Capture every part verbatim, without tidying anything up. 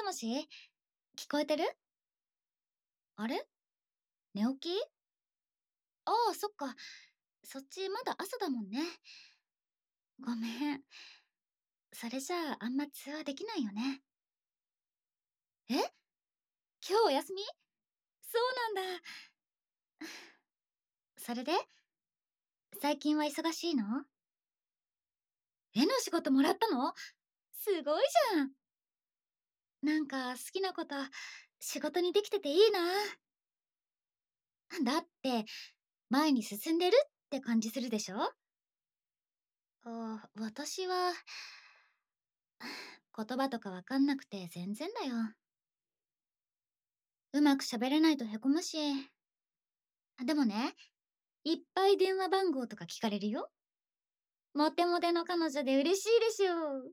もし、聞こえてる？あれ？寝起き？ああ、そっか。そっちまだ朝だもんね。ごめん。それじゃああんま通話できないよね。え？今日お休み？そうなんだ。それで最近は忙しいの？絵の仕事もらったの？すごいじゃん。なんか好きなこと仕事にできてていいな。だって前に進んでるって感じするでしょ？あ、私は言葉とかわかんなくて全然だよ。うまく喋れないとへこむし。でもね、いっぱい電話番号とか聞かれるよ。モテモテの彼女で嬉しいでしょ。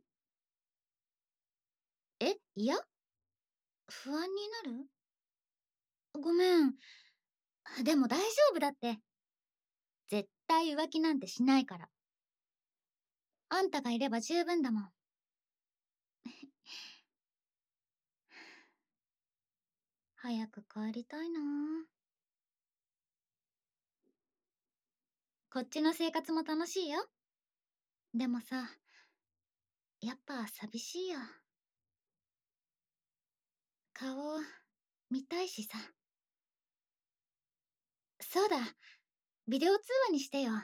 え、いや、不安になる？ごめん。でも大丈夫だって。絶対浮気なんてしないから。あんたがいれば十分だもん。早く帰りたいな。こっちの生活も楽しいよ。でもさ、やっぱ寂しいよ。顔見たいしさ。そうだ、ビデオ通話にしてよ。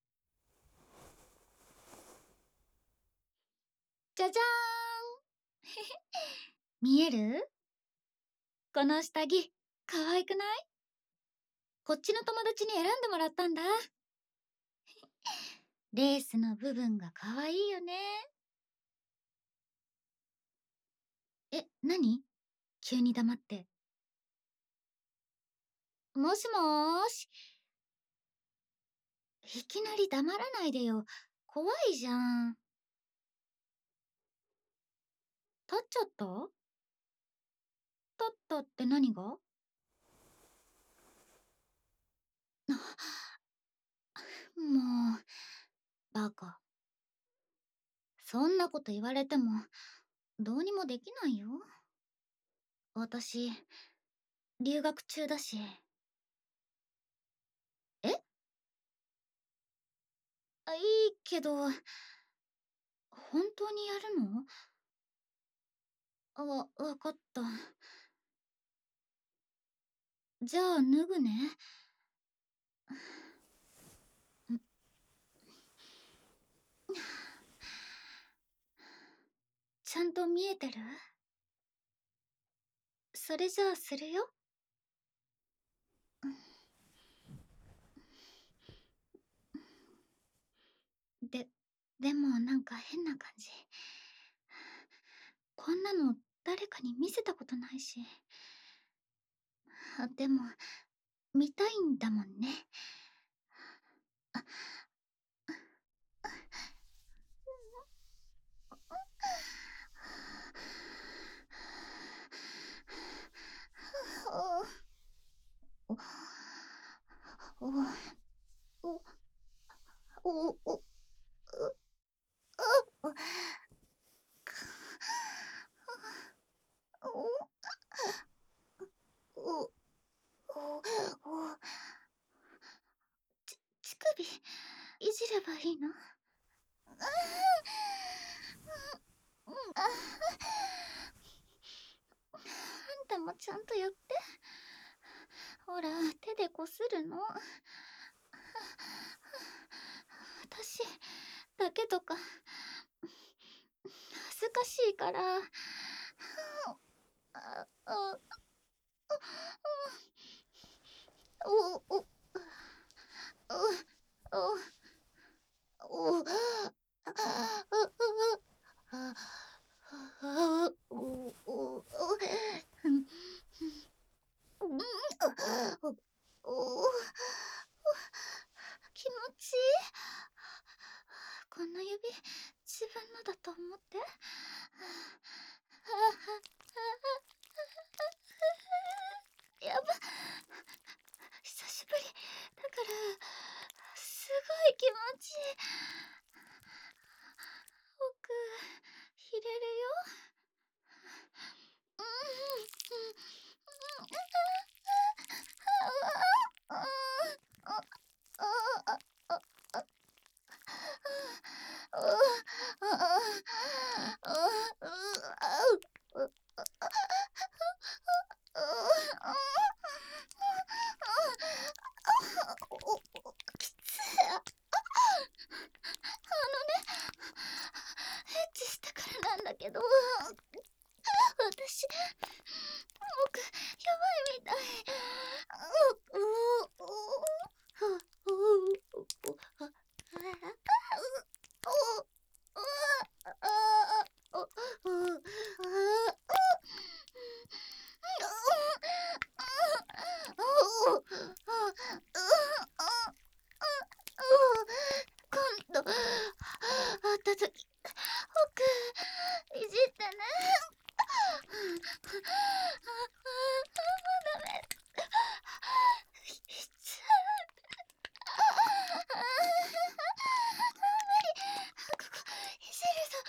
じゃじゃーん。見える？この下着可愛くない？こっちの友達に選んでもらったんだ。レースの部分が可愛いよね。え、何？急に黙って。もしもーし。いきなり黙らないでよ。怖いじゃん。立っちゃった？立ったって何が？もう、バカ。そんなこと言われても、どうにもできないよ。私、留学中だし。え？あ、いいけど、本当にやるの？あ、わ、わかった。じゃあ脱ぐね。ちゃんと見えてる？それじゃあするよ。で、でもなんか変な感じ。こんなの誰かに見せたことないし。あ、でも、見たいんだもんね。あ、お、お、お、お、お、お、お、お、お、ち、乳首、いじればいいの？あんたもちゃんとやって。ほら、手でこするの。私だけとか恥ずかしいから。あ、あ、お、お、お、お、お、お、気持ちいい。この指自分のだと思って。やば、久しぶりだからすごい気持ちいい。奥入れるよ。 きつあのね、エッチしたからなんだけど、私、僕、やばいみたい。う、う、う、う、う、う、あ、今度会った時、僕いじってね。ダメ。いっちゃう。無理。ここいじるぞ。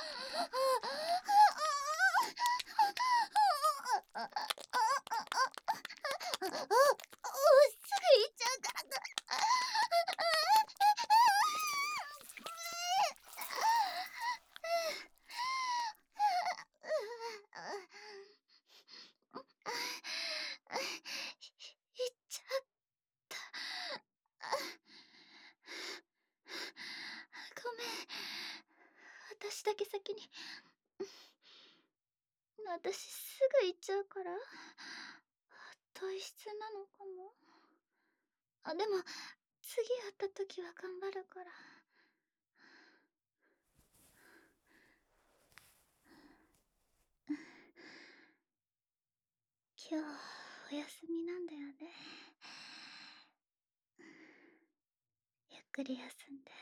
すぐ行っちゃうから。行っちゃった。ごめん。私だけ先に。私すぐ行っちゃうから。体質なのかも。あ、でも次会った時は頑張るから。今日お休みなんだよね。ゆっくり休んで。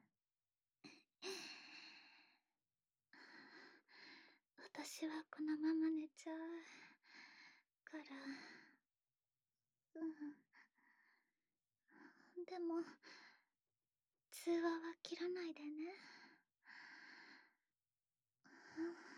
私はこのまま寝ちゃうから。うん。でも通話は切らないでね。